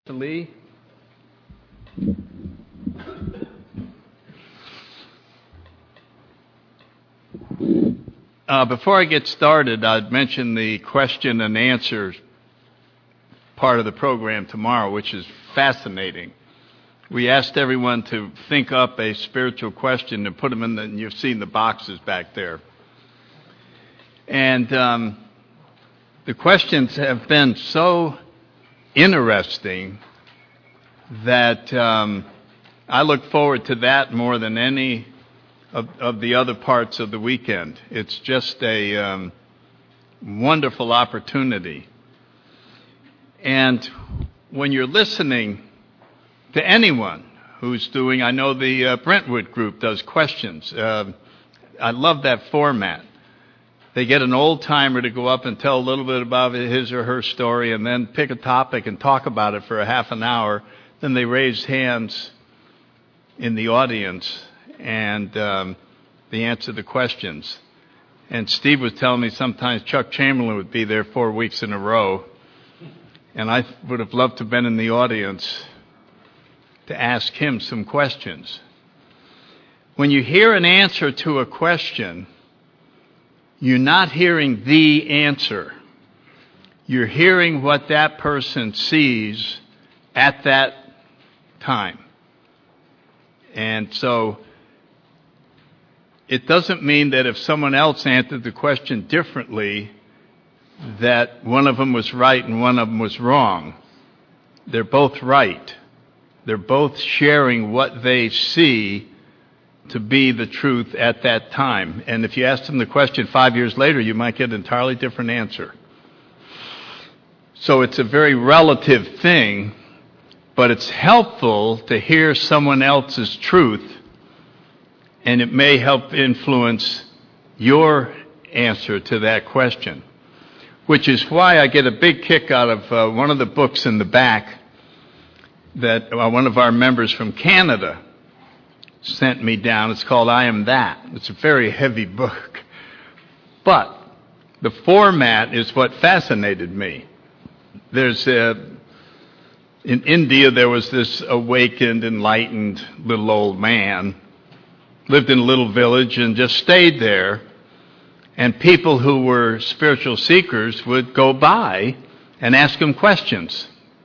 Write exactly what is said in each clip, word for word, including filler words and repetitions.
Lee. Uh, before I get started, I'd mention the question and answer part of the program tomorrow, which is fascinating. We asked everyone to think up a spiritual question and put them in the, and you've seen the boxes back there. And um, the questions have been so interesting that um, I look forward to that more than any of, of the other parts of the weekend. It's just a um, wonderful opportunity. And when you're listening to anyone who's doing, I know the uh, Brentwood group does questions. Uh, I love that format. They get an old-timer to go up and tell a little bit about his or her story and then pick a topic and talk about it for a half an hour. Then they raise hands in the audience and um, they answer the questions. And Steve was telling me sometimes Chuck Chamberlain would be there four weeks in a row. And I would have loved to have been in the audience to ask him some questions. When you hear an answer to a question, you're not hearing the answer. You're hearing what that person sees at that time. And so it doesn't mean that if someone else answered the question differently, that one of them was right and one of them was wrong. They're both right. They're both sharing what they see to be the truth at that time. And if you ask them the question five years later, you might get an entirely different answer. So it's a very relative thing, but it's helpful to hear someone else's truth, and it may help influence your answer to that question. Which is why I get a big kick out of uh, one of the books in the back that uh, one of our members from Canada sent me down. It's called I Am That. It's a very heavy book. But the format is what fascinated me. There's a, in India there was this awakened, enlightened little old man, lived in a little village and just stayed there. And people who were spiritual seekers would go by and ask him questions.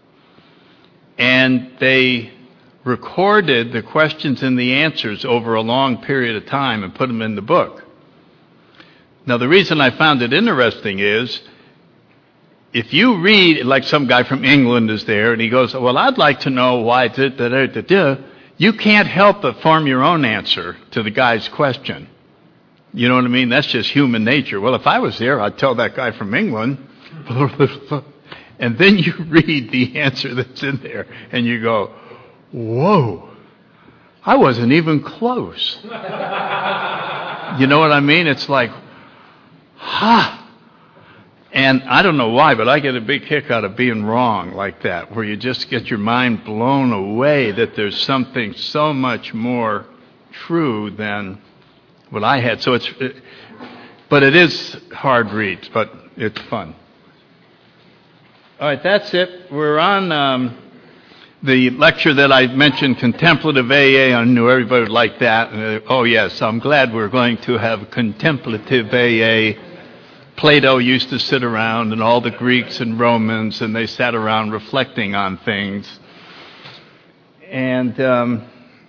And they recorded the questions and the answers over a long period of time and put them in the book. Now, the reason I found it interesting is, if you read, like some guy from England is there, and he goes, well, I'd like to know why, da, da, da, da, da, you can't help but form your own answer to the guy's question. You know what I mean? That's just human nature. Well, if I was there, I'd tell that guy from England. And then you read the answer that's in there, and you go, whoa, I wasn't even close. You know what I mean? It's like, ha. And I don't know why, but I get a big kick out of being wrong like that, where you just get your mind blown away that there's something so much more true than what I had. So it's, it, but it is hard reads, but it's fun. All right, that's it. We're on um, the lecture that I mentioned, Contemplative A A. I knew everybody would like that. And, uh, oh, yes, I'm glad we're going to have Contemplative A A. Plato used to sit around, and all the Greeks and Romans, and they sat around reflecting on things. And um,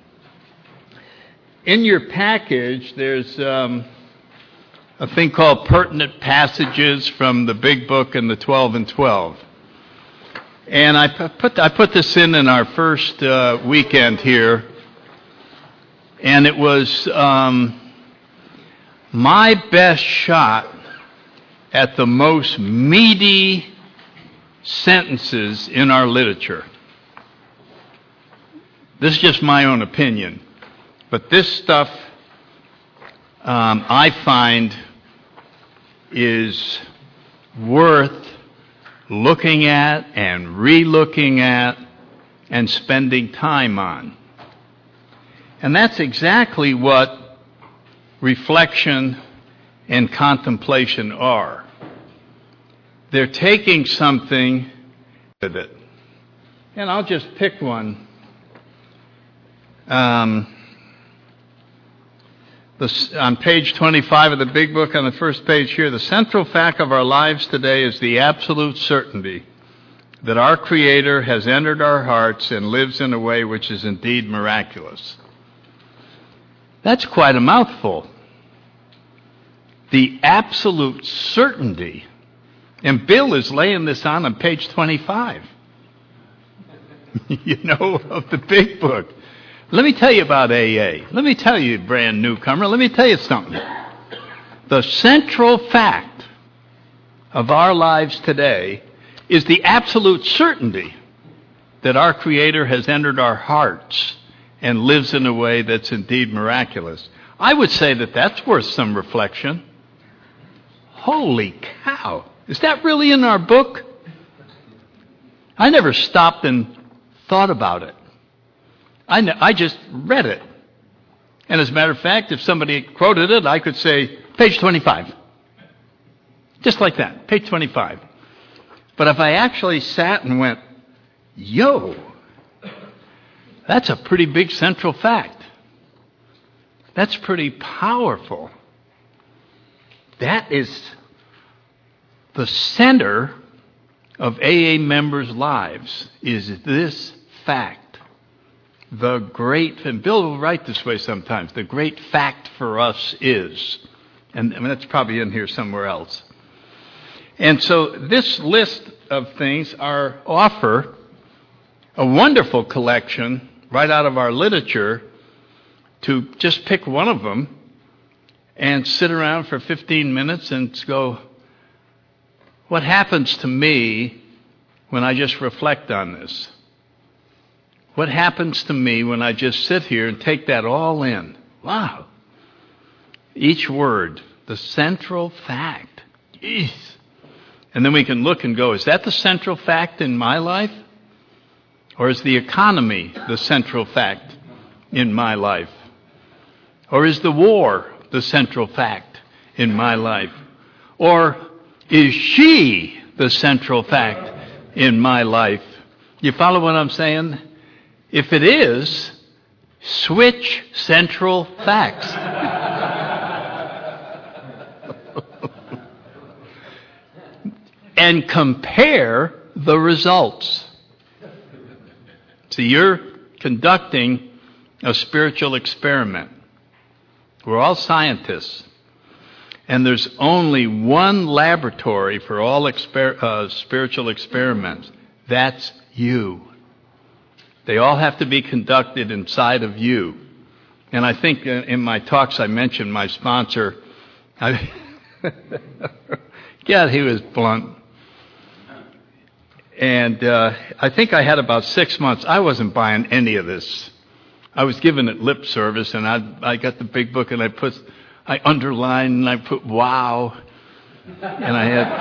in your package, there's um, a thing called Pertinent Passages from the Big Book and the twelve and twelve. And I put I put this in in our first uh, weekend here, and it was um, my best shot at the most meaty sentences in our literature. This is just my own opinion. But this stuff, um, I find, is worth looking at and re-looking at and spending time on. And that's exactly what reflection and contemplation are. They're taking something with it. And I'll just pick one. Um, the, on page twenty-five of the big book, on the first page here, the central fact of our lives today is the absolute certainty that our Creator has entered our hearts and lives in a way which is indeed miraculous. That's quite a mouthful. The absolute certainty. And Bill is laying this on on page twenty-five. You know, of the big book. Let me tell you about A A. Let me tell you, brand newcomer, let me tell you something. The central fact of our lives today is the absolute certainty that our Creator has entered our hearts and lives in a way that's indeed miraculous. I would say that that's worth some reflection. Holy cow. Is that really in our book? I never stopped and thought about it. I, ne- I just read it. And as a matter of fact, if somebody quoted it, I could say, page twenty-five. Just like that, page twenty-five. But if I actually sat and went, yo, that's a pretty big central fact. That's pretty powerful. That is the center of A A members' lives, is this fact. The great, and Bill will write this way sometimes, the great fact for us is, and I mean, that's probably in here somewhere else. And so this list of things are offer a wonderful collection right out of our literature to just pick one of them and sit around for fifteen minutes and go, what happens to me when I just reflect on this? What happens to me when I just sit here and take that all in? Wow. Each word, the central fact. Jeez. And then we can look and go, is that the central fact in my life? Or is the economy the central fact in my life? Or is the war the central fact in my life? Or is she the central fact in my life? You follow what I'm saying? If it is, switch central facts. And compare the results. See, you're conducting a spiritual experiment. We're all scientists. And there's only one laboratory for all exper- uh, spiritual experiments. That's you. They all have to be conducted inside of you. And I think in my talks I mentioned my sponsor. I God, he was blunt. And uh, I think I had about six months. I wasn't buying any of this. I was giving it lip service, and I I got the big book, and I put, I underlined, and I put wow, and I had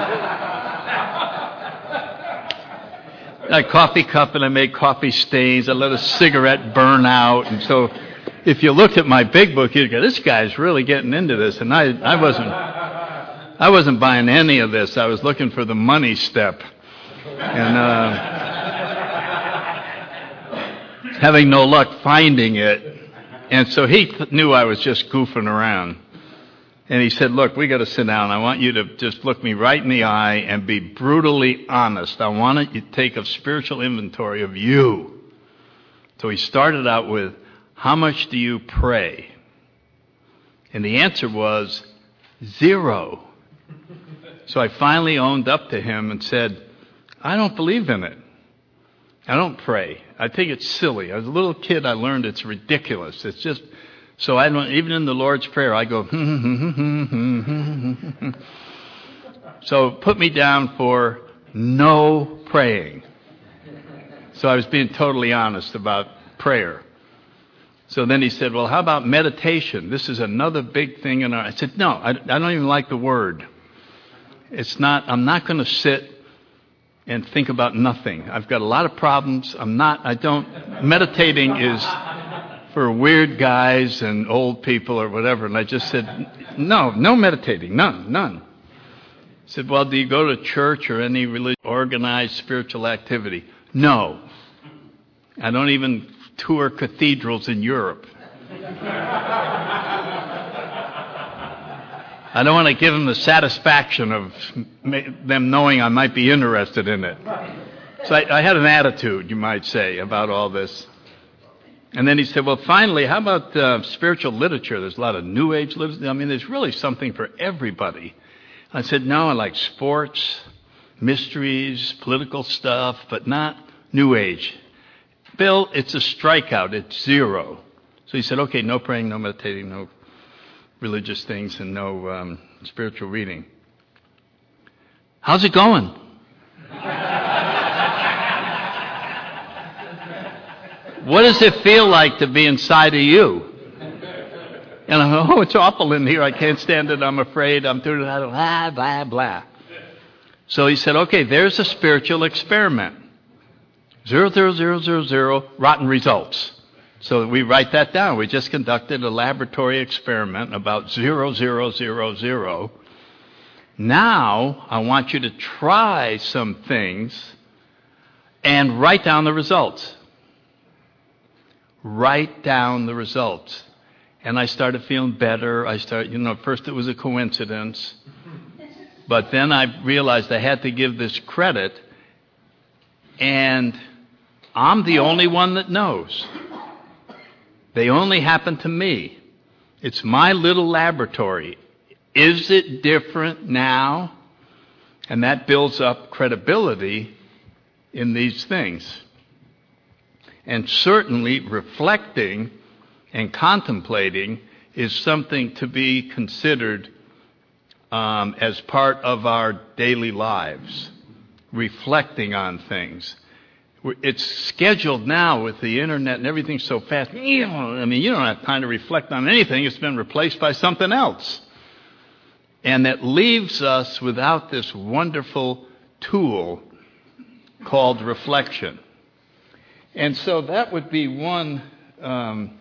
a coffee cup, and I made coffee stains. I let a cigarette burn out, and so if you looked at my big book, you'd go, "This guy's really getting into this," and I I wasn't I wasn't buying any of this. I was looking for the money step. And uh, having no luck finding it. And so he th- knew I was just goofing around. And he said, look, we got to sit down. I want you to just look me right in the eye and be brutally honest. I want you to take a spiritual inventory of you. So he started out with, how much do you pray? And the answer was zero. So I finally owned up to him and said, I don't believe in it. I don't pray. I think it's silly. As a little kid, I learned it's ridiculous. It's just, so I don't, even in the Lord's Prayer, I go, hmm, hmm, hmm, hmm, hmm, hmm. So put me down for no praying. So I was being totally honest about prayer. So then he said, well, how about meditation? This is another big thing in our, I said, no, I, I don't even like the word. It's not, I'm not going to sit and think about nothing. I've got a lot of problems. I'm not, I don't, meditating is for weird guys and old people or whatever. And I just said, no, no meditating, none, none. I said, well, do you go to church or any religious organized spiritual activity? No. I don't even tour cathedrals in Europe. I don't want to give them the satisfaction of them knowing I might be interested in it. So I, I had an attitude, you might say, about all this. And then he said, well, finally, how about uh, spiritual literature? There's a lot of New Age literature. I mean, there's really something for everybody. I said, no, I like sports, mysteries, political stuff, but not New Age. Bill, it's a strikeout. It's zero. So he said, okay, no praying, no meditating, no religious things, and no um, spiritual reading. How's it going? What does it feel like to be inside of you? And I go, oh, it's awful in here. I can't stand it. I'm afraid. I'm doing it. Blah, blah, blah. So he said, okay, there's a spiritual experiment. Zero, zero, zero, zero, zero, rotten results. So we write that down. We just conducted a laboratory experiment about zero, zero, zero, zero. Now I want you to try some things and write down the results. Write down the results. And I started feeling better. I started, you know, at first it was a coincidence. But then I realized I had to give this credit. And I'm the only one that knows. They only happen to me. It's my little laboratory. Is it different now? And that builds up credibility in these things. And certainly reflecting and contemplating is something to be considered um, as part of our daily lives. Reflecting on things. It's scheduled now with the internet and everything so fast. I mean, you don't have time to reflect on anything. It's been replaced by something else. And that leaves us without this wonderful tool called reflection. And so that would be one um,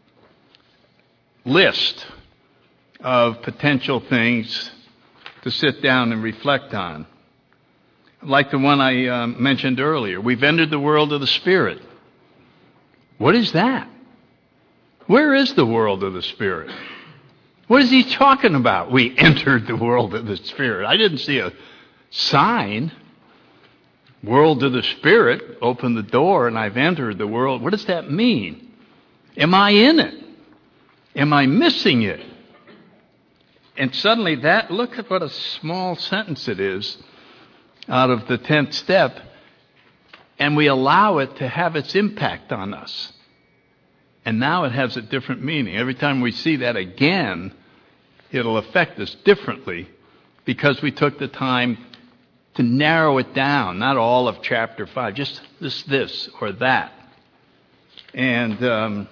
list of potential things to sit down and reflect on. Like the one I uh, mentioned earlier. We've entered the world of the Spirit. What is that? Where is the world of the Spirit? What is he talking about? We entered the world of the Spirit. I didn't see a sign. World of the Spirit, open the door and I've entered the world. What does that mean? Am I in it? Am I missing it? And suddenly that, look at what a small sentence it is out of the tenth step, and we allow it to have its impact on us. And now it has a different meaning. Every time we see that again, it'll affect us differently because we took the time to narrow it down, not all of chapter five, just this, this, or that. And um,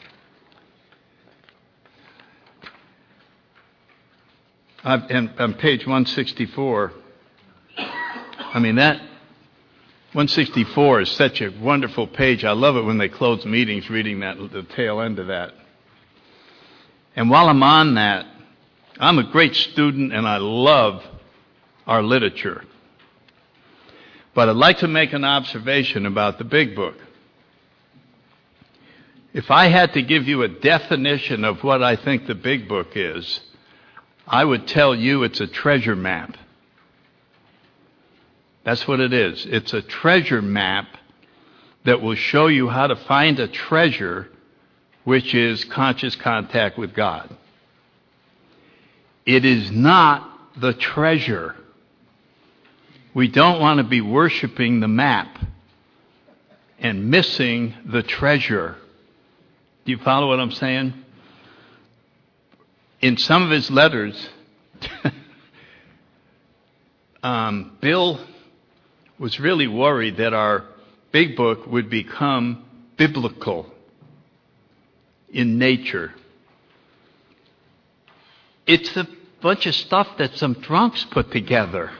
I've, and on page one sixty-four, I mean, that one sixty-four is such a wonderful page. I love it when they close meetings reading that, the tail end of that. And while I'm on that, I'm a great student and I love our literature. But I'd like to make an observation about the Big Book. If I had to give you a definition of what I think the Big Book is, I would tell you it's a treasure map. That's what it is. It's a treasure map that will show you how to find a treasure, which is conscious contact with God. It is not the treasure. We don't want to be worshiping the map and missing the treasure. Do you follow what I'm saying? In some of his letters, um, Bill was really worried that our Big Book would become biblical in nature. It's a bunch of stuff that some drunks put together.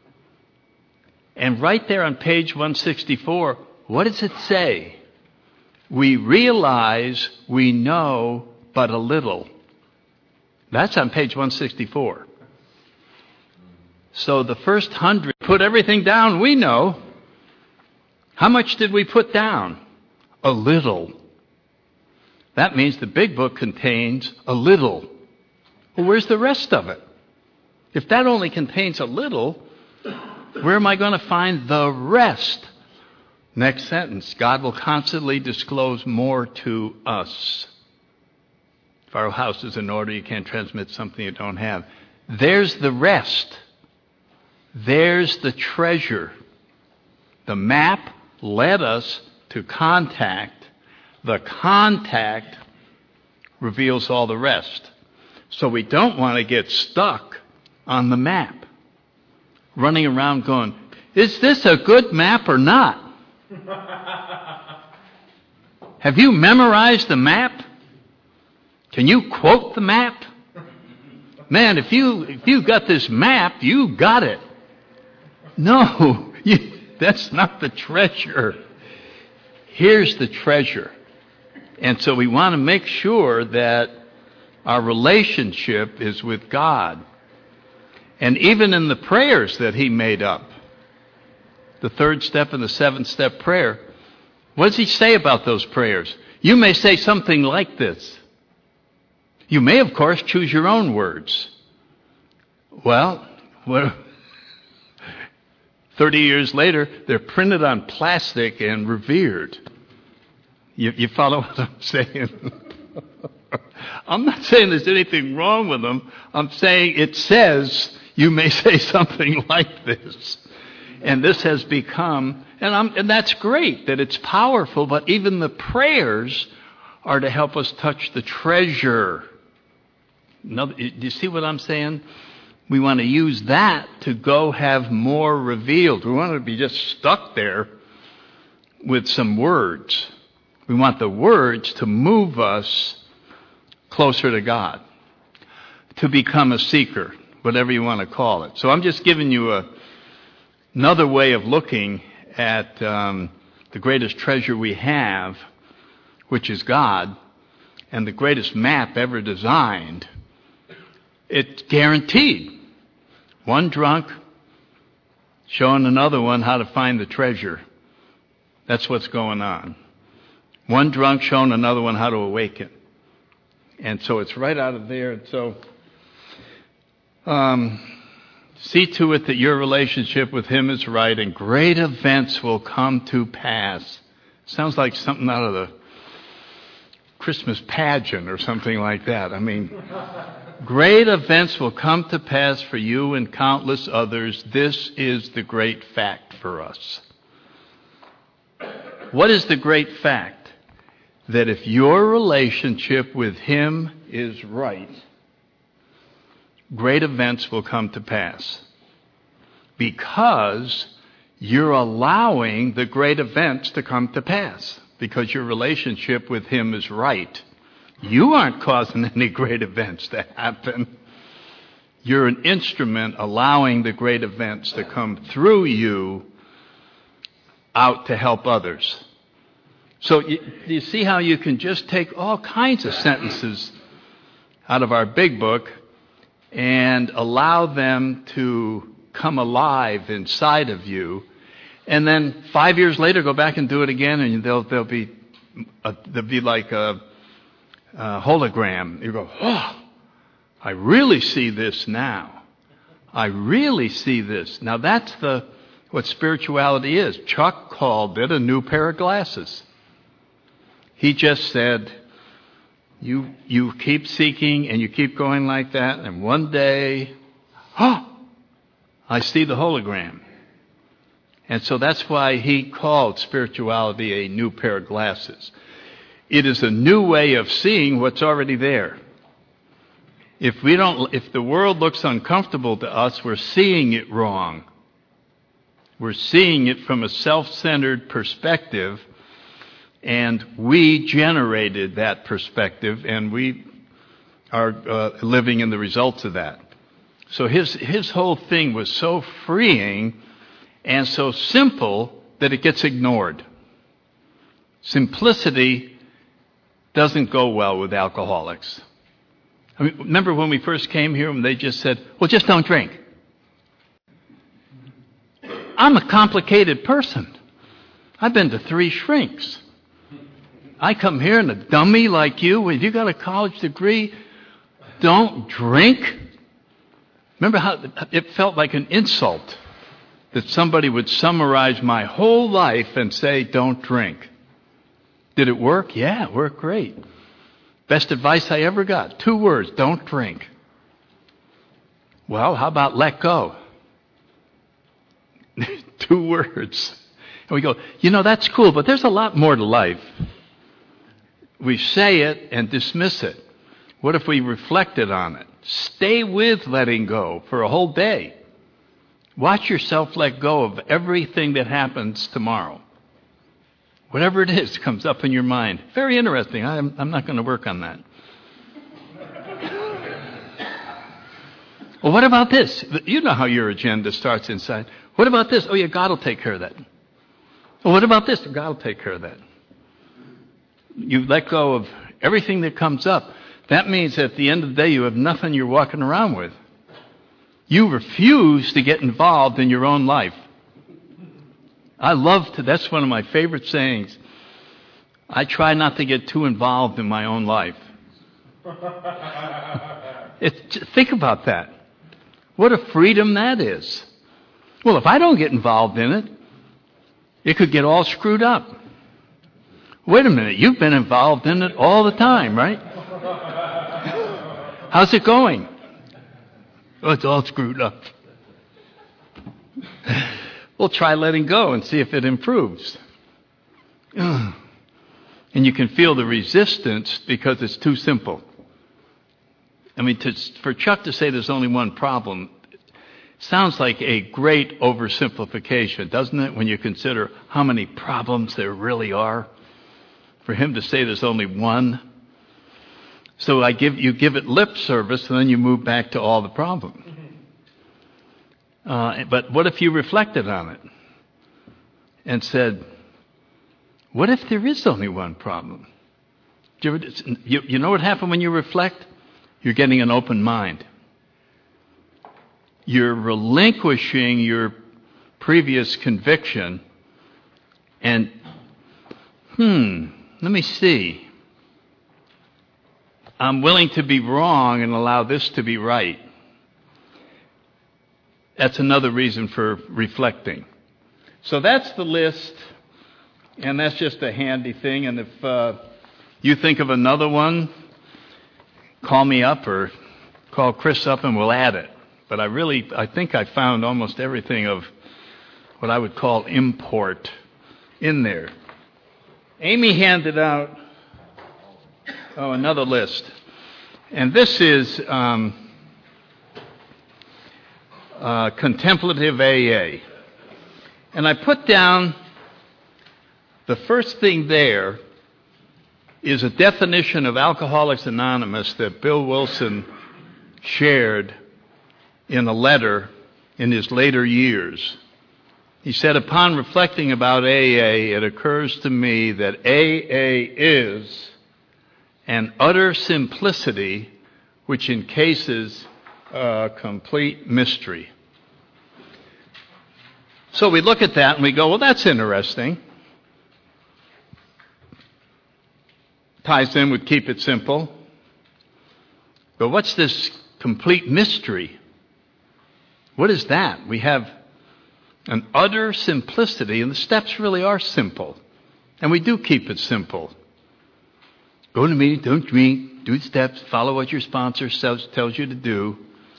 And right there on page one sixty-four, what does it say? We realize we know but a little. That's on page one sixty-four. So the first hundred, put everything down we know. How much did we put down? A little. That means the big book contains a little. Well, where's the rest of it? If that only contains a little, where am I going to find the rest? Next sentence, God will constantly disclose more to us. If our house is in order, you can't transmit something you don't have. There's the rest. There's the treasure. The map led us to contact. The contact reveals all the rest. So we don't want to get stuck on the map, running around going, is this a good map or not? Have you memorized the map? Can you quote the map? Man, if you if you got this map, you got it. No, you, that's not the treasure. Here's the treasure. And so we want to make sure that our relationship is with God. And even in the prayers that he made up, the third step and the seventh step prayer, what does he say about those prayers? You may say something like this. You may, of course, choose your own words. Well, well thirty years later, they're printed on plastic and revered. You, you follow what I'm saying? I'm not saying there's anything wrong with them. I'm saying it says you may say something like this. And this has become, and, I'm, and that's great that it's powerful, but even the prayers are to help us touch the treasure. Do you see what I'm saying? We want to use that to go have more revealed. We want to be just stuck there with some words. We want the words to move us closer to God, to become a seeker, whatever you want to call it. So I'm just giving you a, another way of looking at um, the greatest treasure we have, which is God, and the greatest map ever designed. It's guaranteed. One drunk showing another one how to find the treasure. That's what's going on. One drunk showing another one how to awaken. And so it's right out of there. And so um, see to it that your relationship with him is right, and great events will come to pass. Sounds like something out of the Christmas pageant or something like that. I mean, great events will come to pass for you and countless others. This is the great fact for us. What is the great fact? That if your relationship with him is right, great events will come to pass. Because you're allowing the great events to come to pass. Because your relationship with him is right. You aren't causing any great events to happen. You're an instrument allowing the great events to come through you out to help others. So you, you see how you can just take all kinds of sentences out of our big book and allow them to come alive inside of you. And then five years later, go back and do it again, and they'll they'll be a, they'll be like a, a hologram. You go, oh, I really see this now. I really see this now. That's the what spirituality is. Chuck called it a new pair of glasses. He just said, you you keep seeking and you keep going like that, and one day, oh, I see the hologram. And so that's why he called spirituality a new pair of glasses. It is a new way of seeing what's already there. If we don't, if the world looks uncomfortable to us, we're seeing it wrong. We're seeing it from a self-centered perspective. And we generated that perspective, and we are uh, living in the results of that. So his his whole thing was so freeing and so simple that it gets ignored. Simplicity doesn't go well with alcoholics. I mean, remember when we first came here and they just said, well, just don't drink. I'm a complicated person. I've been to three shrinks. I come here and a dummy like you, if you got a college degree, don't drink. Remember how it felt like an insult that somebody would summarize my whole life and say, don't drink. Did it work? Yeah, it worked great. Best advice I ever got. Two words, don't drink. Well, how about let go? Two words. And we go, you know, that's cool, but there's a lot more to life. We say it and dismiss it. What if we reflected on it? Stay with letting go for a whole day. Watch yourself let go of everything that happens tomorrow. Whatever it is comes up in your mind. Very interesting. I'm, I'm not going to work on that. Well, what about this? You know how your agenda starts inside. What about this? Oh, yeah, God will take care of that. Well, what about this? God will take care of that. You let go of everything that comes up. That means at the end of the day, you have nothing you're walking around with. You refuse to get involved in your own life. I love to, that's one of my favorite sayings. I try not to get too involved in my own life. It, think about that. What a freedom that is. Well, if I don't get involved in it, it could get all screwed up. Wait a minute, you've been involved in it all the time, right? How's it going? Oh, it's all screwed up. Well, try letting go and see if it improves. And you can feel the resistance because it's too simple. I mean, to, for Chuck to say there's only one problem sounds like a great oversimplification, doesn't it, when you consider how many problems there really are? For him to say there's only one. So I give you give it lip service, and then you move back to all the problems. Uh, but what if you reflected on it and said, what if there is only one problem? Do you, ever, you, you know what happens when you reflect? You're getting an open mind. You're relinquishing your previous conviction and, hmm, let me see. I'm willing to be wrong and allow this to be right. That's another reason for reflecting. So that's the list, and that's just a handy thing. And if uh, you think of another one, call me up or call Chris up and we'll add it. But I really, I think I found almost everything of what I would call import in there. Amy handed out, oh, another list. And this is um, uh, contemplative A A. And I put down the first thing there is a definition of Alcoholics Anonymous that Bill Wilson shared in a letter in his later years. He said, upon reflecting about A A, it occurs to me that A A is an utter simplicity which encases a complete mystery. So we look at that and we go, well, that's interesting. Ties in with keep it simple. But what's this complete mystery? What is that? We have an utter simplicity, and the steps really are simple. And we do keep it simple. Go to the meeting, don't drink, do the steps, follow what your sponsor says, tells you to do.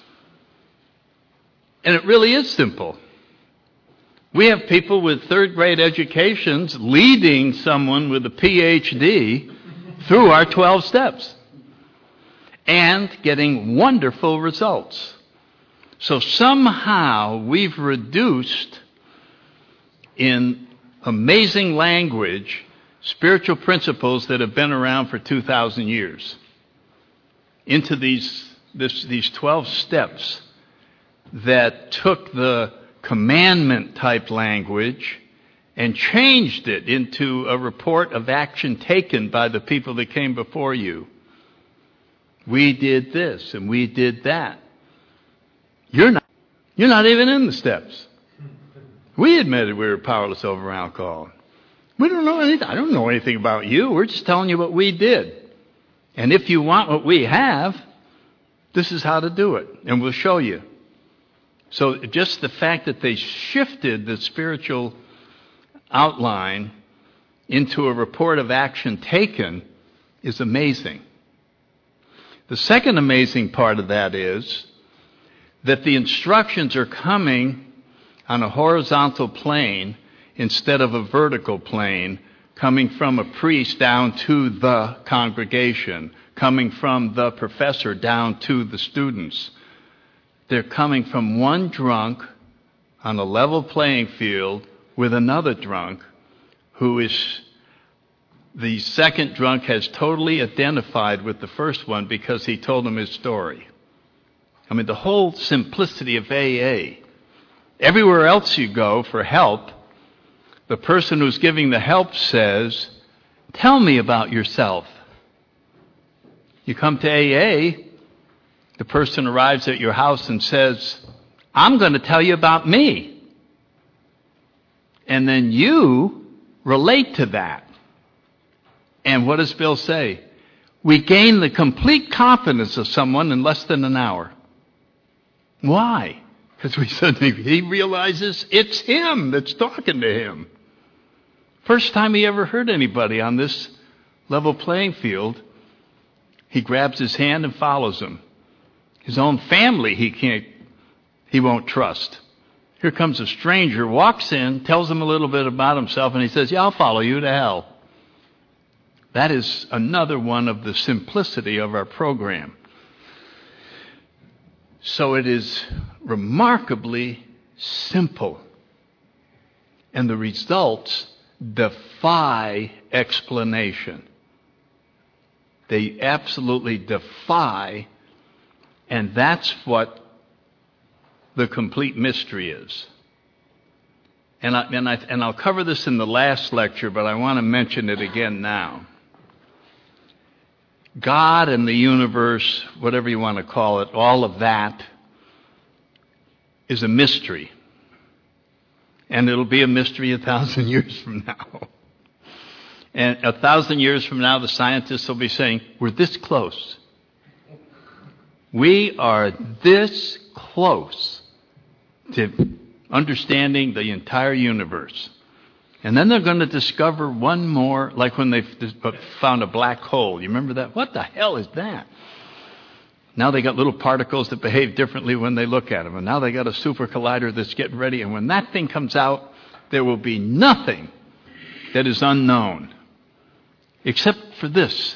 And it really is simple. We have people with third grade educations leading someone with a P H D through our twelve steps and getting wonderful results. So somehow we've reduced in amazing language spiritual principles that have been around for two thousand years into these this, these twelve steps that took the commandment type language and changed it into a report of action taken by the people that came before you. We did this and we did that. You're not, you're not even in the steps. We admitted we were powerless over alcohol. We don't know anything. I don't know anything about you. We're just telling you what we did. And if you want what we have, this is how to do it. And we'll show you. So just the fact that they shifted the spiritual outline into a report of action taken is amazing. The second amazing part of that is that the instructions are coming on a horizontal plane instead of a vertical plane, coming from a priest down to the congregation, coming from the professor down to the students. They're coming from one drunk on a level playing field with another drunk who is, the second drunk has totally identified with the first one because he told him his story. I mean, the whole simplicity of A A. Everywhere else you go for help, the person who's giving the help says, tell me about yourself. You come to A A, the person arrives at your house and says, I'm going to tell you about me. And then you relate to that. And what does Bill say? We gain the complete confidence of someone in less than an hour. Why? Because we suddenly, he realizes it's him that's talking to him. First time he ever heard anybody on this level playing field, he grabs his hand and follows him. His own family he can't, he won't trust. Here comes a stranger, walks in, tells him a little bit about himself, and he says, yeah, I'll follow you to hell. That is another one of the simplicity of our program. So it is remarkably simple. And the results defy explanation. They absolutely defy, and that's what the complete mystery is. And, I, and, I, and I'll cover this in the last lecture, but I want to mention it again now. God and the universe, whatever you want to call it, all of that is a mystery. And it'll be a mystery a thousand years from now. And a thousand years from now, the scientists will be saying, we're this close. We are this close to understanding the entire universe. And then they're going to discover one more, like when they found a black hole. You remember that? What the hell is that? Now they got little particles that behave differently when they look at them. And now they got a super collider that's getting ready. And when that thing comes out, there will be nothing that is unknown. Except for this.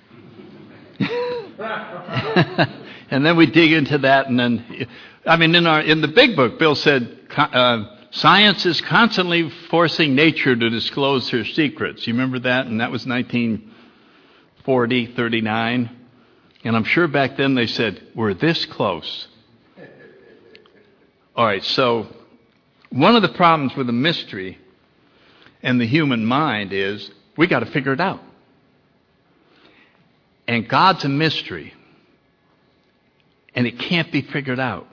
And then we dig into that. And then, I mean, in our in the big book, Bill said, uh, science is constantly forcing nature to disclose her secrets. You remember that? And that was nineteen forty, thirty-nine. And I'm sure back then they said, we're this close. All right, so one of the problems with the mystery and the human mind is we got to figure it out. And God's a mystery. And it can't be figured out.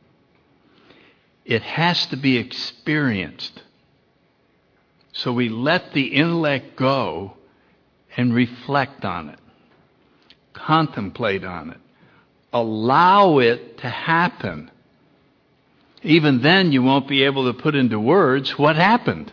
It has to be experienced. So we let the intellect go and reflect on it. Contemplate on it. Allow it to happen. Even then you won't be able to put into words what happened.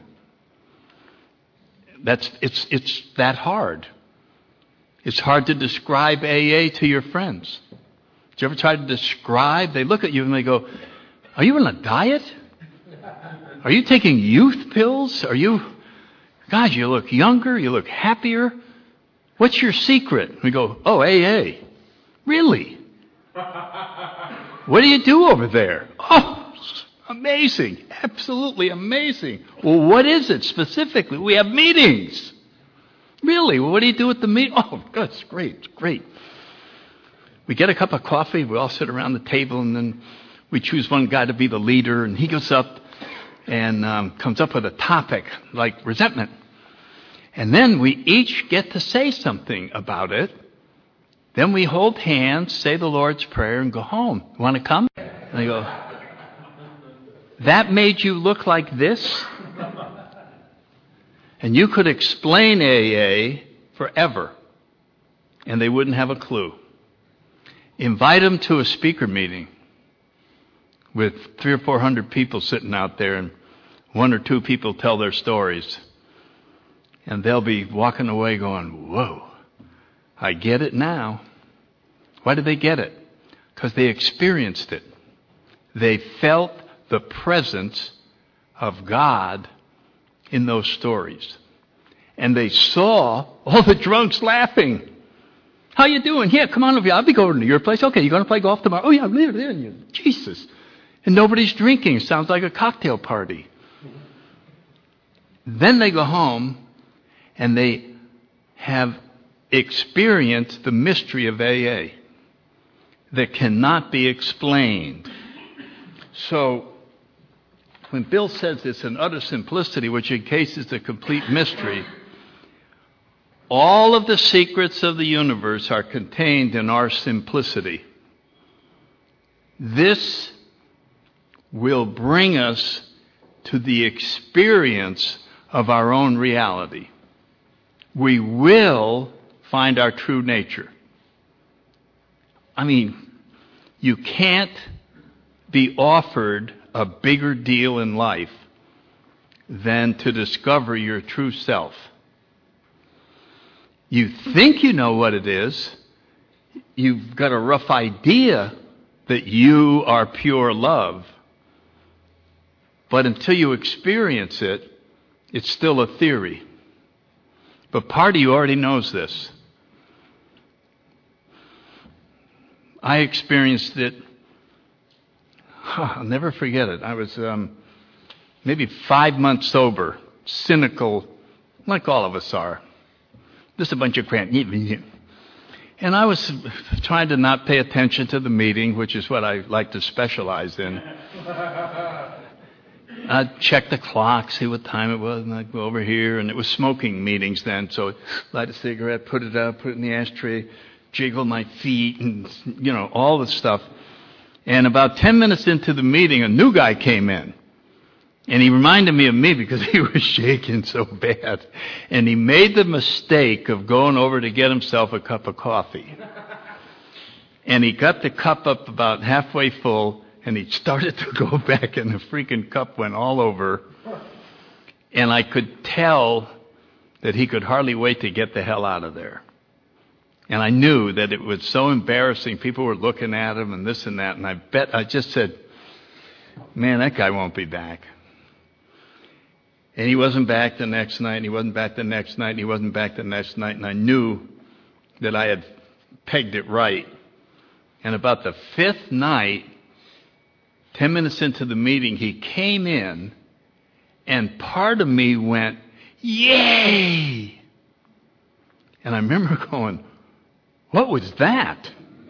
That's it's it's that hard. It's hard to describe A A to your friends. Did you ever try to describe? They look at you and they go, are you on a diet? Are you taking youth pills? Are you, God, you look younger, you look happier. What's your secret? We go, oh, A A. Really? What do you do over there? Oh, amazing. Absolutely amazing. Well, what is it specifically? We have meetings. Really? Well, what do you do at the meeting? Oh, God, it's great. It's great. We get a cup of coffee. We all sit around the table, and then we choose one guy to be the leader, and he goes up and um, comes up with a topic like resentment. And then we each get to say something about it. Then we hold hands, say the Lord's Prayer, and go home. Want to come? And they go, that made you look like this? And you could explain A A forever, and they wouldn't have a clue. Invite them to a speaker meeting with three or four hundred people sitting out there, and one or two people tell their stories. And they'll be walking away going, whoa, I get it now. Why did they get it? Because they experienced it. They felt the presence of God in those stories. And they saw all the drunks laughing. How you doing? Yeah, come on over here. I'll be going to your place. Okay, you going to play golf tomorrow? Oh, yeah, I'm there, there. Jesus. And nobody's drinking. It sounds like a cocktail party. Then they go home and they have experienced the mystery of A A that cannot be explained. So when Bill says it's an utter simplicity, which encases the complete mystery, all of the secrets of the universe are contained in our simplicity. This will bring us to the experience of our own reality. We will find our true nature. I mean, you can't be offered a bigger deal in life than to discover your true self. You think you know what it is. You've got a rough idea that you are pure love. But until you experience it, it's still a theory. But part of you already knows this. I experienced it. I'll never forget it. I was um, maybe five months sober, cynical, like all of us are. Just a bunch of crap. And I was trying to not pay attention to the meeting, which is what I like to specialize in. I'd check the clock, see what time it was, and I'd go over here. And it was smoking meetings then, so I'd light a cigarette, put it up, put it in the ashtray, jiggle my feet, and, you know, all the stuff. And about ten minutes into the meeting, a new guy came in. And he reminded me of me because he was shaking so bad. And he made the mistake of going over to get himself a cup of coffee. And he got the cup up about halfway full, and he started to go back, and the freaking cup went all over. And I could tell that he could hardly wait to get the hell out of there. And I knew that it was so embarrassing. People were looking at him and this and that. And I bet, I just said, man, that guy won't be back. And he wasn't back the next night, and he wasn't back the next night, and he wasn't back the next night. And I knew that I had pegged it right. And about the fifth night, ten minutes into the meeting, he came in, and part of me went, yay! And I remember going, what was that?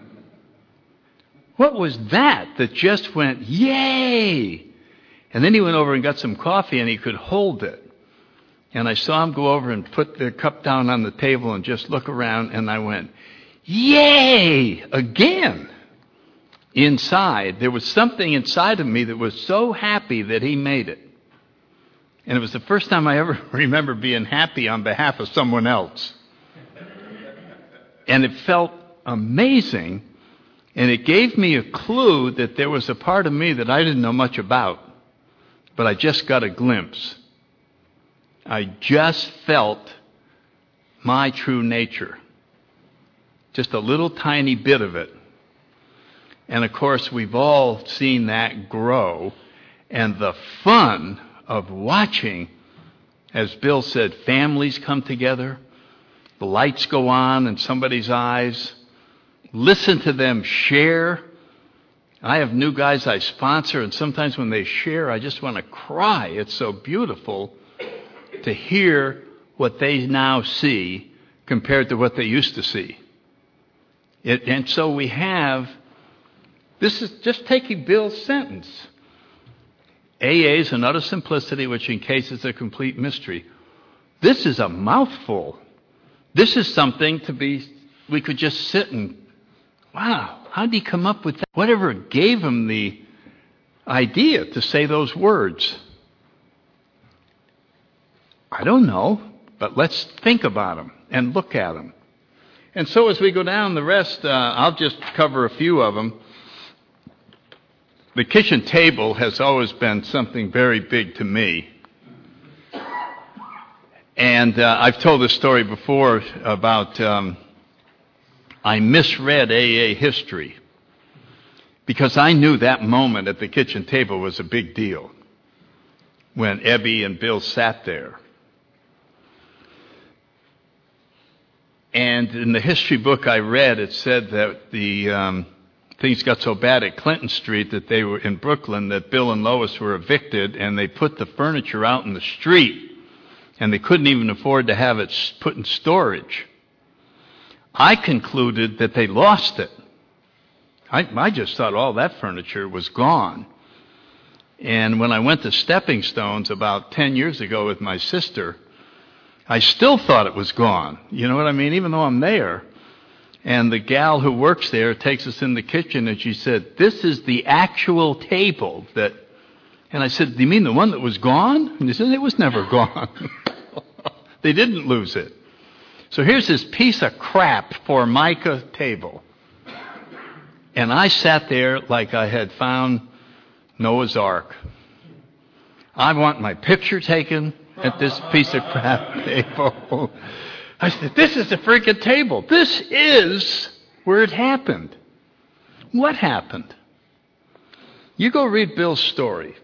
What was that that just went, yay? And then he went over and got some coffee, and he could hold it. And I saw him go over and put the cup down on the table and just look around, and I went, yay! Again. Inside, there was something inside of me that was so happy that he made it. And it was the first time I ever remember being happy on behalf of someone else. And it felt amazing, and it gave me a clue that there was a part of me that I didn't know much about, but I just got a glimpse. I just felt my true nature. Just a little tiny bit of it. And of course, we've all seen that grow, and the fun of watching, as Bill said, families come together, the lights go on in somebody's eyes, listen to them share. I have new guys I sponsor, and sometimes when they share, I just want to cry. It's so beautiful to hear what they now see compared to what they used to see. It, and so we have, this is just taking Bill's sentence. A A is an utter simplicity which encases a complete mystery. This is a mouthful. This is something to be, we could just sit and, wow, how did he come up with that? Whatever gave him the idea to say those words? I don't know, but let's think about them and look at them. And so as we go down the rest, uh, I'll just cover a few of them. The kitchen table has always been something very big to me. And uh, I've told this story before about um, I misread A A history because I knew that moment at the kitchen table was a big deal when Ebby and Bill sat there. And in the history book I read, it said that the um, things got so bad at Clinton Street that they were in Brooklyn that Bill and Lois were evicted, and they put the furniture out in the street, and they couldn't even afford to have it put in storage. I concluded that they lost it. I, I just thought all that furniture was gone. And when I went to Stepping Stones about ten years ago with my sister, I still thought it was gone. You know what I mean? Even though I'm there. And the gal who works there takes us in the kitchen and she said, this is the actual table that... And I said, do you mean the one that was gone? And they said, it was never gone. They didn't lose it. So here's this piece of crap Formica table. And I sat there like I had found Noah's Ark. I want my picture taken at this piece of crap table. I said, this is a freaking table. This is where it happened. What happened? You go read Bill's story.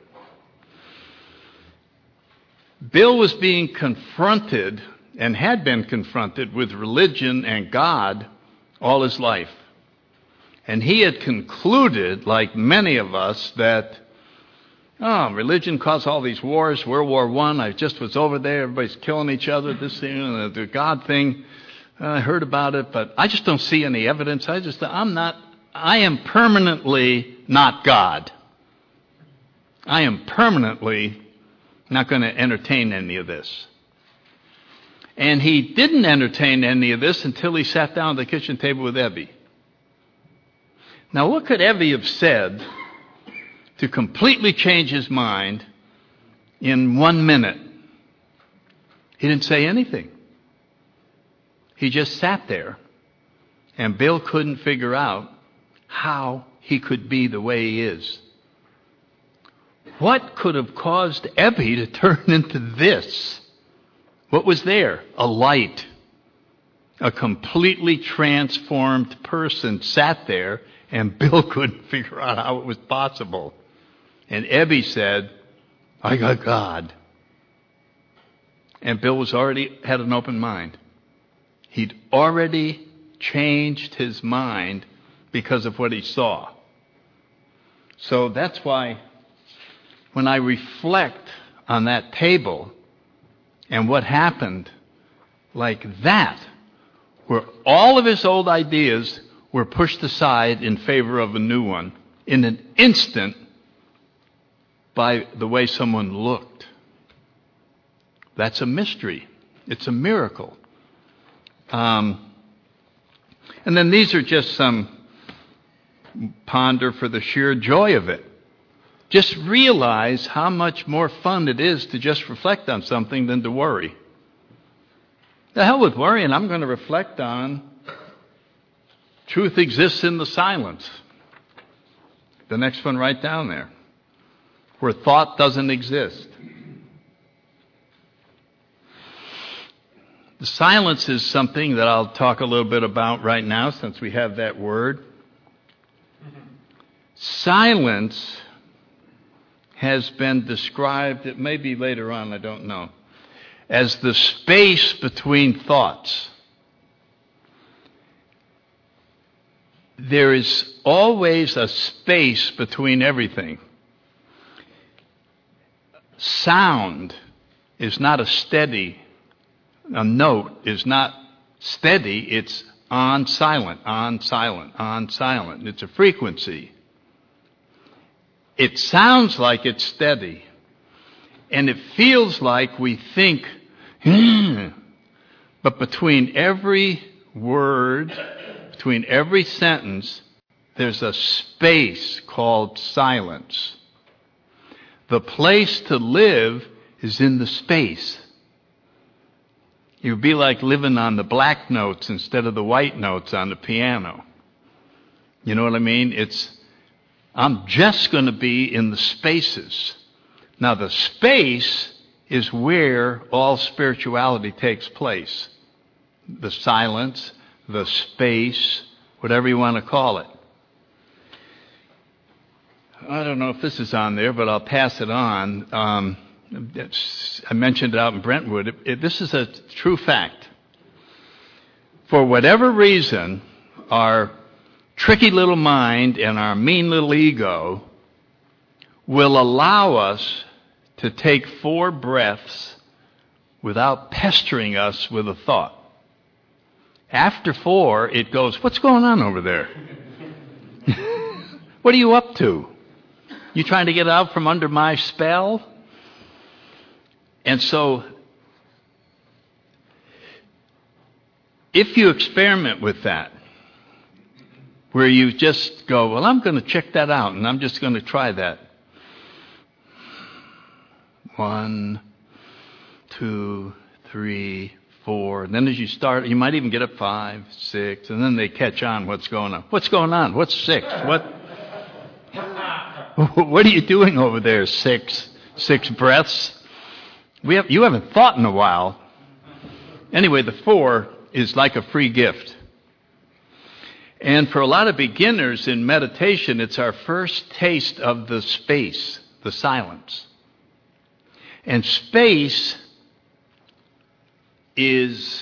Bill was being confronted and had been confronted with religion and God all his life. And he had concluded, like many of us, that oh, religion caused all these wars. World War One, I just was over there. Everybody's killing each other. This thing, the, the God thing, I heard about it, but I just don't see any evidence. I just, I'm not, I am permanently not God. I am permanently not going to entertain any of this. And he didn't entertain any of this until he sat down at the kitchen table with Ebby. Now, what could Ebby have said to completely change his mind in one minute? He didn't say anything. He just sat there, and Bill couldn't figure out how he could be the way he is. What could have caused Ebby to turn into this? What was there? A light. A completely transformed person sat there, and Bill couldn't figure out how it was possible. And Ebby said, I got God. And Bill was already had an open mind. He'd already changed his mind because of what he saw. So that's why when I reflect on that table and what happened like that, where all of his old ideas were pushed aside in favor of a new one in an instant by the way someone looked. That's a mystery. It's a miracle. Um, and then these are just some ponder for the sheer joy of it. Just realize how much more fun it is to just reflect on something than to worry. The hell with worrying. I'm going to reflect on truth exists in the silence. The next one right down there. Where thought doesn't exist. The silence is something that I'll talk a little bit about right now since we have that word. Silence has been described, it may be later on, I don't know, as the space between thoughts. There is always a space between everything. Sound is not a steady, a note is not steady, it's on silent, on silent, on silent. It's a frequency. It sounds like it's steady, and it feels like we think, hmm. But between every word, between every sentence, there's a space called silence. The place to live is in the space. It would be like living on the black notes instead of the white notes on the piano. You know what I mean? It's, I'm just going to be in the spaces. Now, the space is where all spirituality takes place. The silence, the space, whatever you want to call it. I don't know if this is on there, but I'll pass it on. Um, I mentioned it out in Brentwood. It, it, this is a true fact. For whatever reason, our tricky little mind and our mean little ego will allow us to take four breaths without pestering us with a thought. After four, it goes, what's going on over there? What are you up to? You trying to get out from under my spell? And so, if you experiment with that, where you just go, well, I'm going to check that out, and I'm just going to try that. One, two, three, four. And then as you start, you might even get up five, six, and then they catch on what's going on. What's going on? What's six? What? What are you doing over there, six? Six breaths? We have, you haven't thought in a while. Anyway, the four is like a free gift. And for a lot of beginners in meditation, it's our first taste of the space, the silence. And space is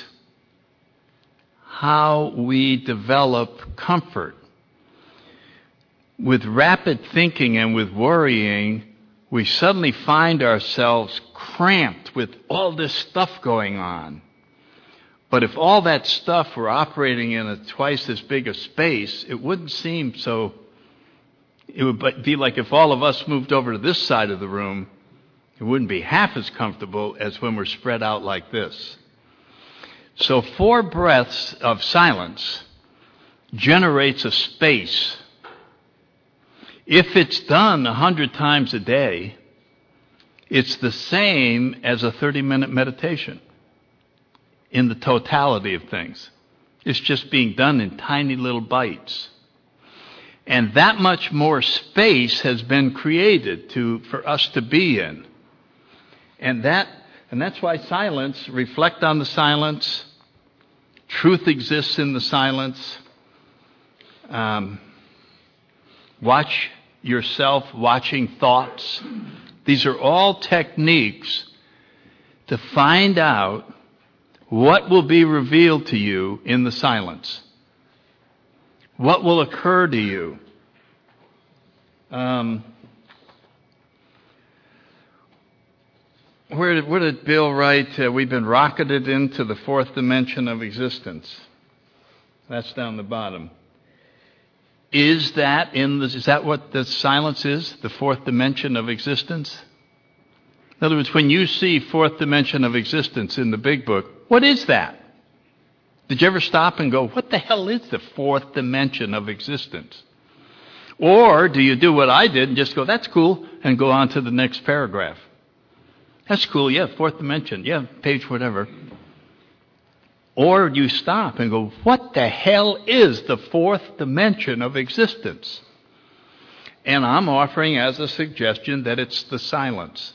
how we develop comfort. With rapid thinking and with worrying, we suddenly find ourselves cramped with all this stuff going on. But if all that stuff were operating in a twice as big a space, it wouldn't seem so. It would be like if all of us moved over to this side of the room, it wouldn't be half as comfortable as when we're spread out like this. So four breaths of silence generates a space. If it's done a hundred times a day, it's the same as a thirty-minute meditation in the totality of things. It's just being done in tiny little bites. And that much more space has been created to for us to be in. And that and that's why silence, reflect on the silence. Truth exists in the silence. Um, watch yourself watching thoughts. These are all techniques to find out what will be revealed to you in the silence. What will occur to you? Um, where, did, where did Bill write, uh, we've been rocketed into the fourth dimension of existence? That's down the bottom. Is that in the, is that what the silence is? The fourth dimension of existence? In other words, when you see fourth dimension of existence in the big book, what is that? Did you ever stop and go, what the hell is the fourth dimension of existence? Or do you do what I did and just go, that's cool, and go on to the next paragraph? That's cool, yeah, fourth dimension, yeah, page whatever. Or you stop and go, what the hell is the fourth dimension of existence? And I'm offering as a suggestion that it's the silence.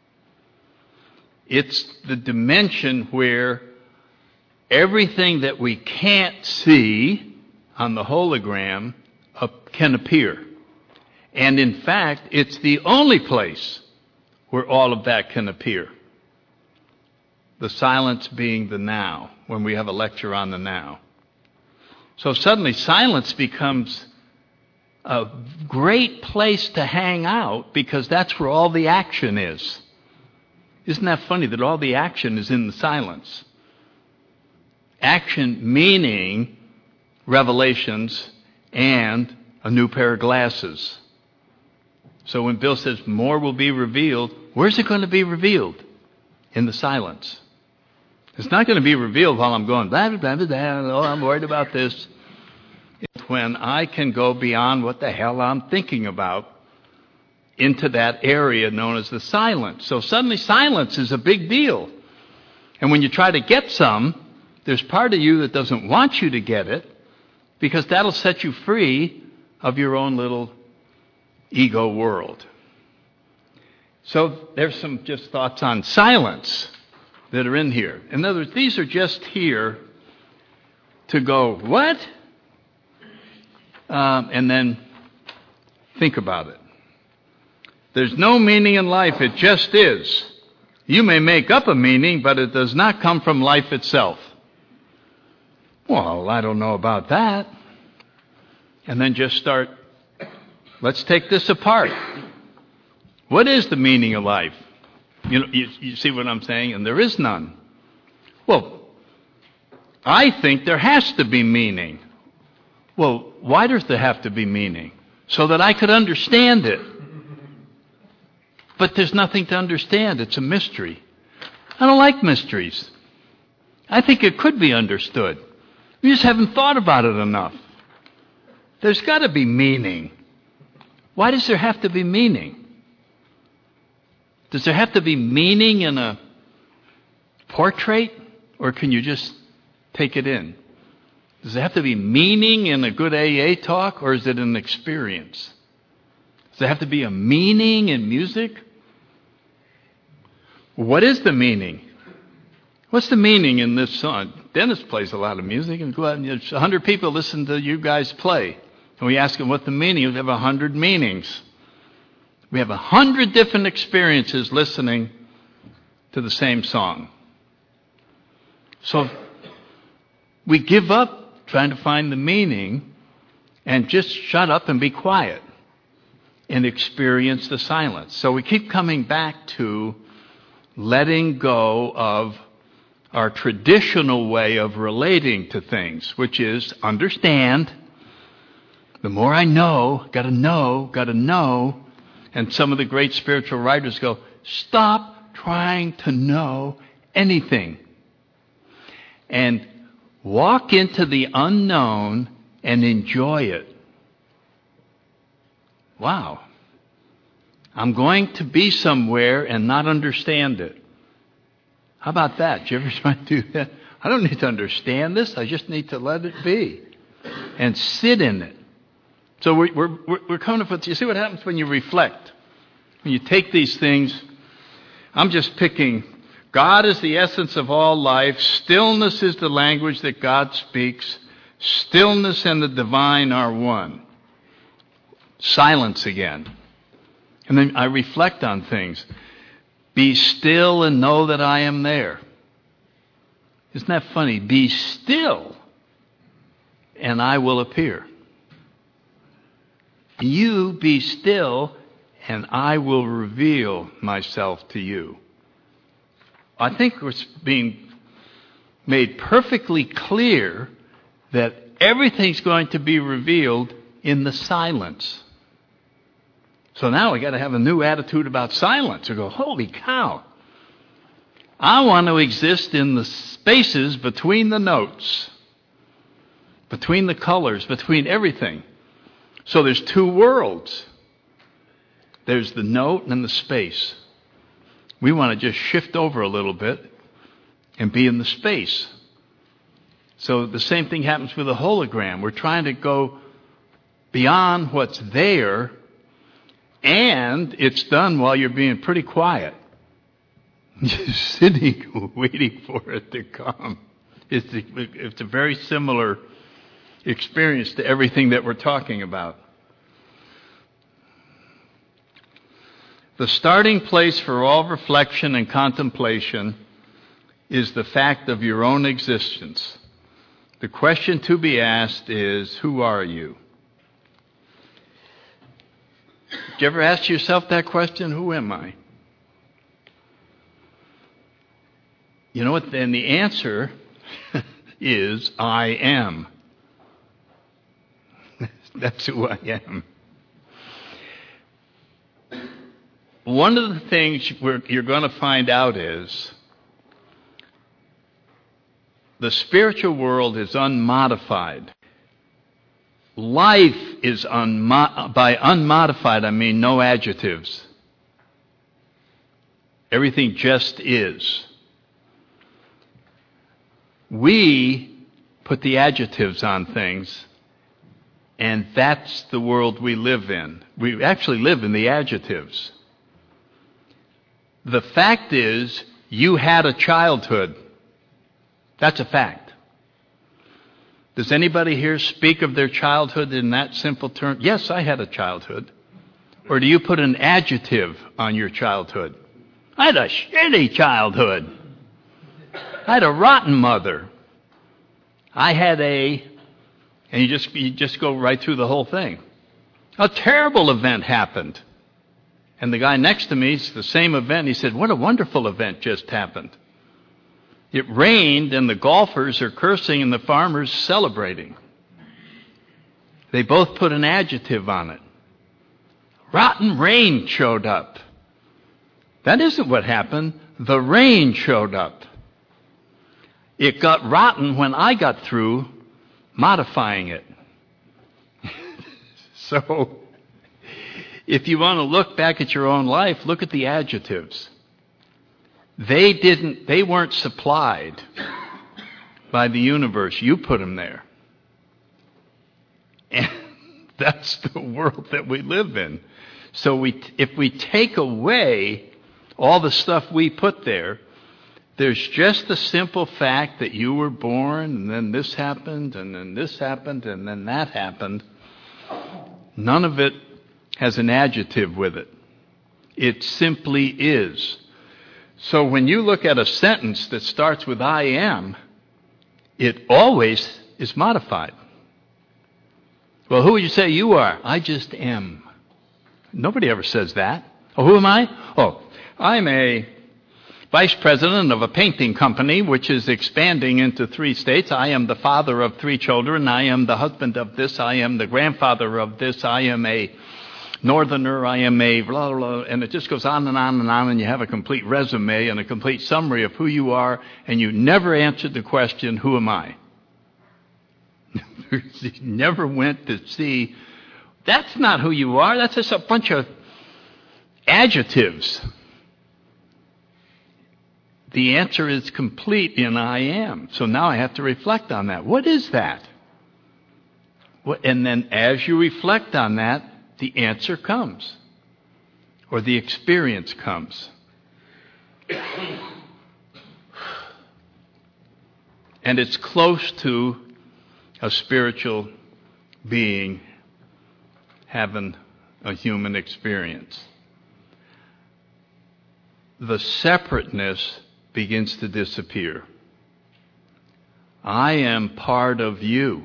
It's the dimension where everything that we can't see on the hologram can appear. And in fact, it's the only place where all of that can appear. The silence being the now, when we have a lecture on the now. So suddenly silence becomes a great place to hang out because that's where all the action is. Isn't that funny that all the action is in the silence? Action meaning revelations and a new pair of glasses. So when Bill says more will be revealed, where's it going to be revealed? In the silence. It's not going to be revealed while I'm going, blah, blah, blah, blah, oh, I'm worried about this. It's when I can go beyond what the hell I'm thinking about into that area known as the silence. So suddenly silence is a big deal. And when you try to get some, there's part of you that doesn't want you to get it, because that'll set you free of your own little ego world. So there's some just thoughts on silence that are in here. In other words, these are just here to go, what? Um, and then think about it. There's no meaning in life. It just is. You may make up a meaning, but it does not come from life itself. Well, I don't know about that. And then just start, let's take this apart. What is the meaning of life? You know, you, you see what I'm saying? And there is none. Well, I think there has to be meaning. Well, why does there have to be meaning? So that I could understand it. But there's nothing to understand. It's a mystery. I don't like mysteries. I think it could be understood. We just haven't thought about it enough. There's got to be meaning. Why does there have to be meaning? Does there have to be meaning in a portrait? Or can you just take it in? Does there have to be meaning in a good A A talk? Or is it an experience? Does there have to be a meaning in music? What is the meaning? What's the meaning in this song? Dennis plays a lot of music, and there's a hundred people listen to you guys play. And we ask them what the meaning is. We have a hundred meanings. We have a hundred different experiences listening to the same song. So we give up trying to find the meaning and just shut up and be quiet and experience the silence. So we keep coming back to letting go of our traditional way of relating to things, which is understand. The more I know, gotta know, gotta know. And some of the great spiritual writers go, stop trying to know anything. And walk into the unknown and enjoy it. Wow. I'm going to be somewhere and not understand it. How about that? Did you ever try to do that? I don't need to understand this. I just need to let it be and sit in it. So we're, we're, we're coming up with, you see what happens when you reflect? When you take these things, I'm just picking, God is the essence of all life. Stillness is the language that God speaks. Stillness and the divine are one. Silence again. And then I reflect on things. Be still and know that I am there. Isn't that funny? Be still and I will appear. You be still and I will reveal myself to you. I think it's being made perfectly clear that everything's going to be revealed in the silence. So now we got to have a new attitude about silence. We go, holy cow. I want to exist in the spaces between the notes, between the colors, between everything. So there's two worlds. There's the note and the space. We want to just shift over a little bit and be in the space. So the same thing happens with a hologram. We're trying to go beyond what's there, and it's done while you're being pretty quiet. Just sitting, waiting for it to come. It's a, it's a very similar experience to everything that we're talking about. The starting place for all reflection and contemplation is the fact of your own existence. The question to be asked is, who are you? Did you ever ask yourself that question? Who am I? You know what? Then the answer is, I am. That's who I am. One of the things you're going to find out is the spiritual world is unmodified. Life is unmo- by unmodified, I mean no adjectives. Everything just is. We put the adjectives on things, and that's the world we live in. We actually live in the adjectives. The fact is, you had a childhood. That's a fact. Does anybody here speak of their childhood in that simple term? Yes, I had a childhood. Or do you put an adjective on your childhood? I had a shitty childhood. I had a rotten mother. I had a, and you just you just go right through the whole thing. A terrible event happened. And the guy next to me, it's the same event, he said, what a wonderful event just happened. It rained and the golfers are cursing and the farmers celebrating. They both put an adjective on it. Rotten rain showed up. That isn't what happened. The rain showed up. It got rotten when I got through modifying it. So, if you want to look back at your own life, look at the adjectives. They didn't, they weren't supplied by the universe. You put them there. And that's the world that we live in. So we, if we take away all the stuff we put there, there's just the simple fact that you were born, and then this happened, and then this happened, and then that happened. None of it has an adjective with it. It simply is. So when you look at a sentence that starts with I am, it always is modified. Well, who would you say you are? I just am. Nobody ever says that. Oh, who am I? Oh, I'm a vice president of a painting company which is expanding into three states. I am the father of three children. I am the husband of this. I am the grandfather of this. I am a northerner. I am a blah, blah, blah. And it just goes on and on and on, and you have a complete resume and a complete summary of who you are, and you never answered the question, who am I? You never went to see, that's not who you are. That's just a bunch of adjectives. The answer is complete in I am. So now I have to reflect on that. What is that? What, and then as you reflect on that, the answer comes. Or the experience comes. And it's close to a spiritual being having a human experience. The separateness begins to disappear. I am part of you.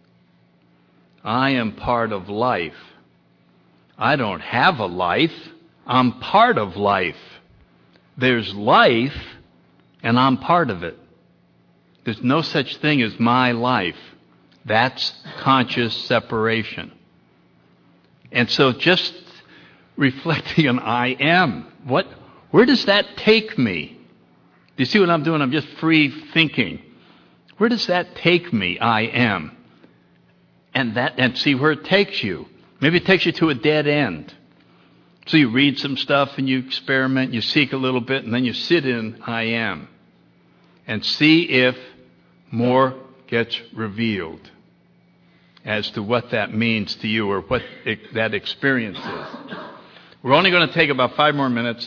I am part of life. I don't have a life. I'm part of life. There's life, and I'm part of it. There's no such thing as my life. That's conscious separation. And so just reflecting on I am, what, where does that take me? Do you see what I'm doing? I'm just free thinking. Where does that take me? I am. And that, and see where it takes you. Maybe it takes you to a dead end. So you read some stuff and you experiment, you seek a little bit, and then you sit in I am. And see if more gets revealed as to what that means to you or what it, that experience is. We're only going to take about five more minutes.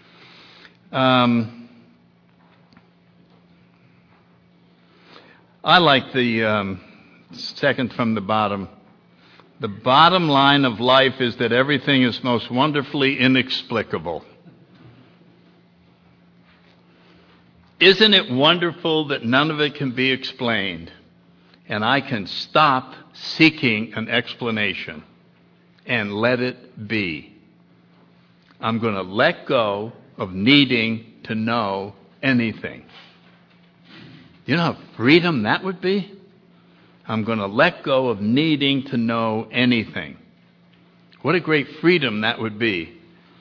Um, I like the um, second from the bottom. The bottom line of life is that everything is most wonderfully inexplicable. Isn't it wonderful that none of it can be explained? And I can stop seeking an explanation and let it be. I'm going to let go of needing to know anything. You know how freedom that would be? I'm going to let go of needing to know anything. What a great freedom that would be.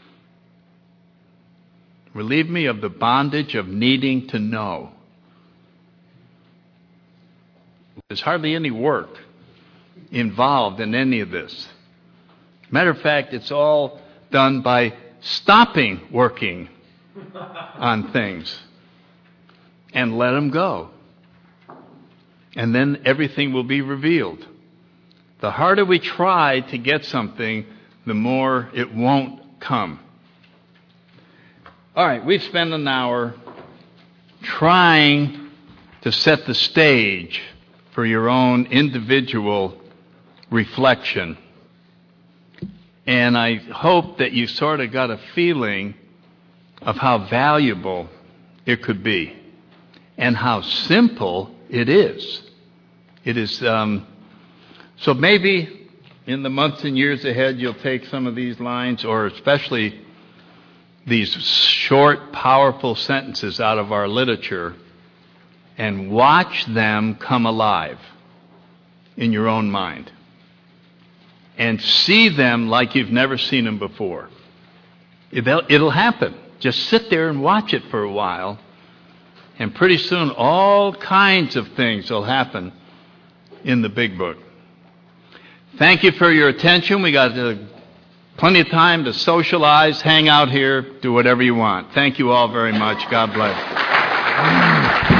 Relieve me of the bondage of needing to know. There's hardly any work involved in any of this. Matter of fact, it's all done by stopping working on things and let them go. and then everything will be revealed. The harder we try to get something, the more it won't come. All right, we've spent an hour trying to set the stage for your own individual reflection. And I hope that you sort of got a feeling of how valuable it could be and how simple it is. It is, um, so maybe in the months and years ahead you'll take some of these lines, or especially these short, powerful sentences out of our literature, and watch them come alive in your own mind. And see them like you've never seen them before. It'll, it'll happen. Just sit there and watch it for a while, and pretty soon all kinds of things will happen in the big book. Thank you for your attention. We got uh, plenty of time to socialize, hang out here, do whatever you want. Thank you all very much. God bless.